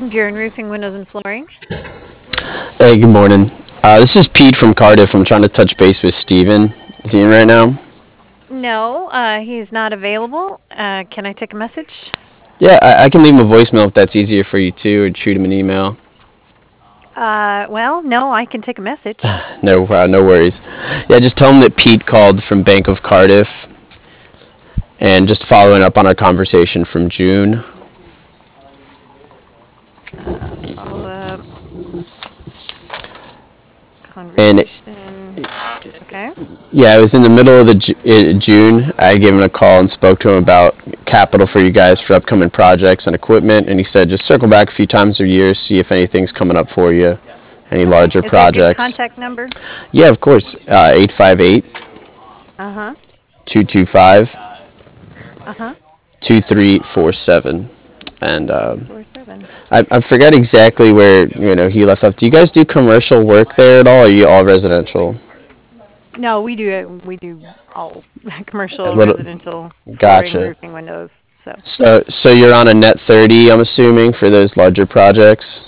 Guerin Roofing, Windows, and Flooring. Hey, good morning. This is Pete from Cardiff. I'm trying to touch base with Steven. Is he in right now? No, he's not available. Can I take a message? Yeah, I can leave him a voicemail if that's easier for you too, or shoot him an email. Well, no, I can take a message. No worries. Yeah, just tell him that Pete called from Bank of Cardiff, and just following up on our conversation from June. Follow-up And conversation. Okay. yeah, it was in the middle of the June. I gave him a call and spoke to him about capital for you guys for upcoming projects and equipment, and he said just circle back a few times a year, see if anything's coming up for you, any Okay. larger Is there a good projects. contact number? Yeah, of course. 858 Uh-huh. 225 Uh-huh. 2347. And 2347. I forget exactly where he left off. Do you guys do commercial work there at all, or are you all residential? No, we do all A commercial, little. residential, flooring, Gotcha. roofing, windows. So, So you're on a net 30, I'm assuming, for those larger projects.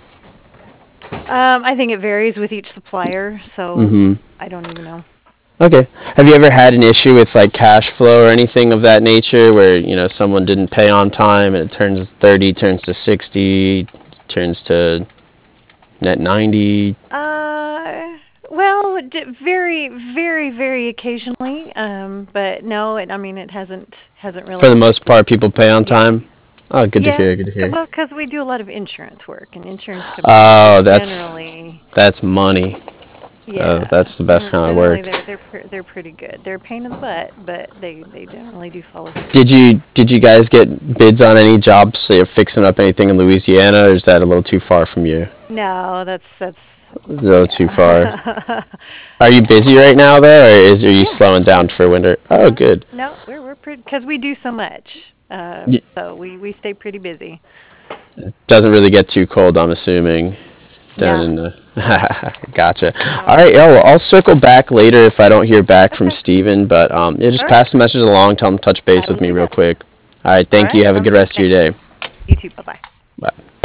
I think it varies with each supplier, so Mm-hmm. I don't even know. Okay. Have you ever had an issue with like cash flow or anything of that nature, where someone didn't pay on time and it turns 30, turns to 60, turns to net 90? Well, very, very, very occasionally. But no, I mean, it hasn't For the really. most part, people pay on Yeah, time. Oh, good to yeah. hear. Good to hear. Well, because we do a lot of insurance work, and insurance companies are Oh, generally, that's money. yeah, That's the best kind of generally work. they're pretty good. They're a pain in the butt, but they generally do follow through. Did you guys get bids on any jobs, say, fixing up anything in Louisiana, or is that a little too far from you? No, that's A little too far. yeah. Are you Yeah. busy right now, though, or are you Yeah, slowing down yeah. for winter? Oh, No, good. no, we're pretty because we do so much. Y- So we stay pretty busy. Doesn't really get too cold, I'm assuming, down No, in the. Gotcha. All no. right, yeah. Well, I'll circle back later if I don't hear back from Okay. Steven, but yeah, All just right. pass the message along. Tell him to touch I base will with me do real that. quick. All right. All Thank you. right. Have a Sounds good good. rest of Okay. your day. You too. Bye bye. Bye.